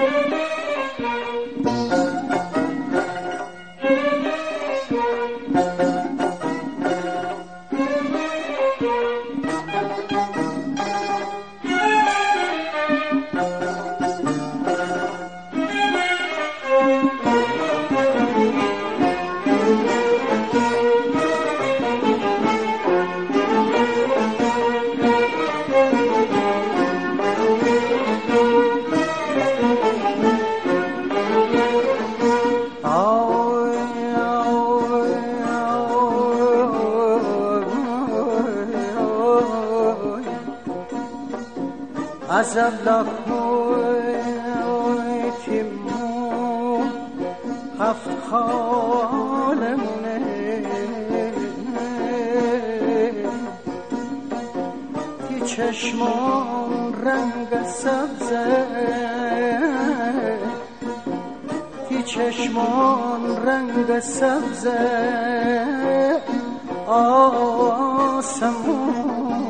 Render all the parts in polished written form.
عذاب لکوی تیمون هفت خالمونه تی چشمان رنگ سبزه تی چشمان رنگ سبزه آسمون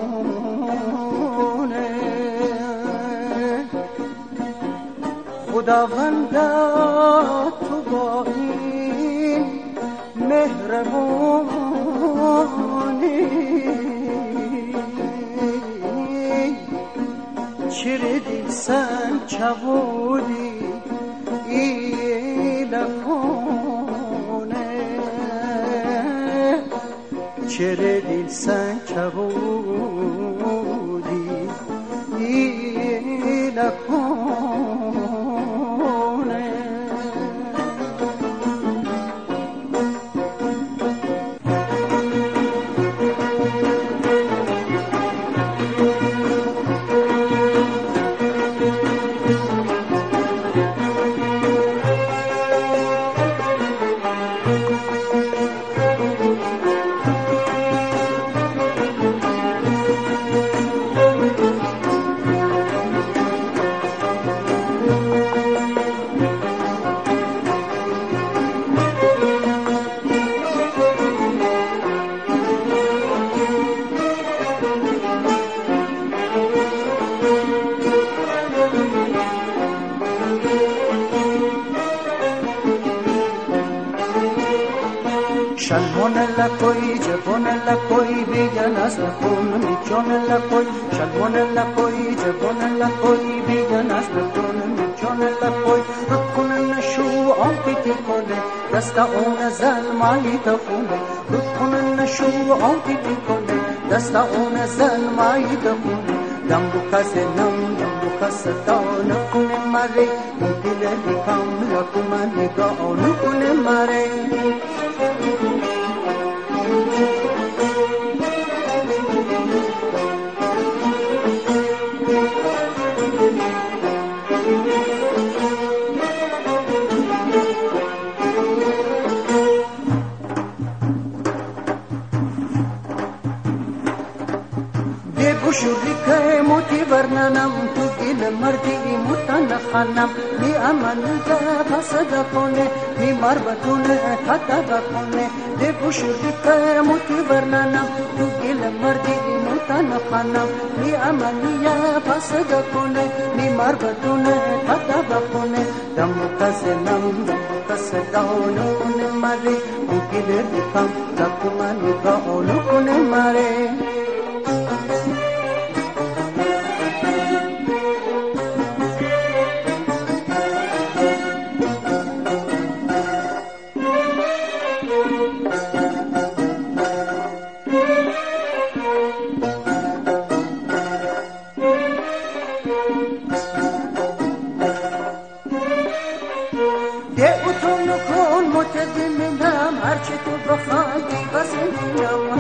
خداوندا تو با این مهربونی چیردی سن چبودی ای لکونه چیردی سن چبودی ای لکونه شلمون لکوی جبون لکوی بیگن از لکون میچون لکوی شلمون لکوی جبون لکوی بیگن از لکون میچون لکوی رکون نشو آنتی کنه دست اون زلمایی دفونه رکون نشو آنتی کنه دست اون زلمایی دفونه دم بکس نم دم بکس دان کنه مره دل لیکم لکم نگاه کنه مره بشوری که موتی ورننم تو گل مردی موتن خانم بی امن ده فسد کنه بی مربطونه خطا کنه ده بشوری که موتی ورننم تو گل مردی موتن خانم بی امن ده فسد کنه بی مربطونه خطا کنه دم کسنم دم کسدانو کنه مری تو گل دیکم لکمن گاونو کنه مری متدمنم هرچی تو بخوای بزنیم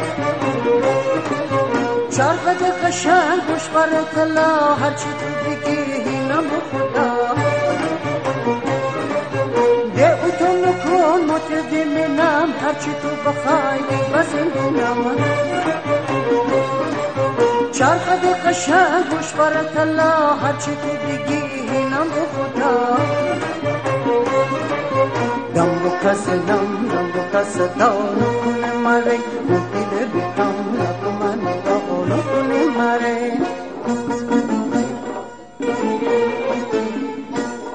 چرخد قشنگ گوش بر طلا هرچی تو بگی اینم خدا ده اتو نکن متدمنم هرچی تو بخوای بزنیم چرخد قشنگ گوش بر طلا هرچی تو بگی اینم خدا دم کس دانو کنه مره دل بیکم لکمن گاونو کنه مره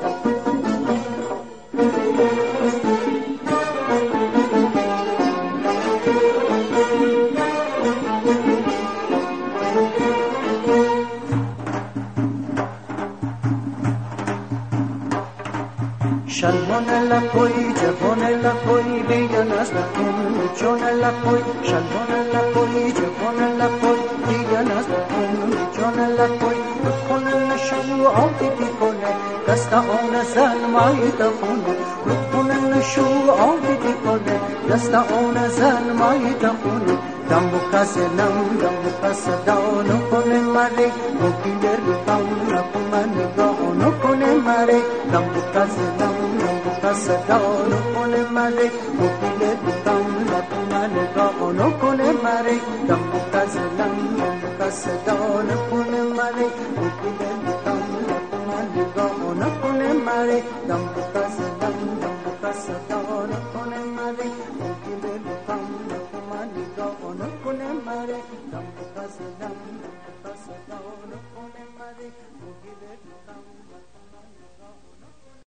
شلمان لکوی جوان لکوی بیگن از بکن جان لکوی شلمان لکوی جوان لکوی بیگن از بکن جان لکوی بکن نشو عاطفی کنه دست آن زن مای دخونه بکن نشو عاطفی کنه دست آن زن مای دخونه دم کس نم دم کس دانو کنه مره مکیلر کام نکمن گانو کنه مره دم کس نم دم کس دانو کنه مره مکیلر کام نکمن گانو کنه مره دم کس نم دم کس دانو کنه مره مکیلر کام نکمن گانو کنه مره دم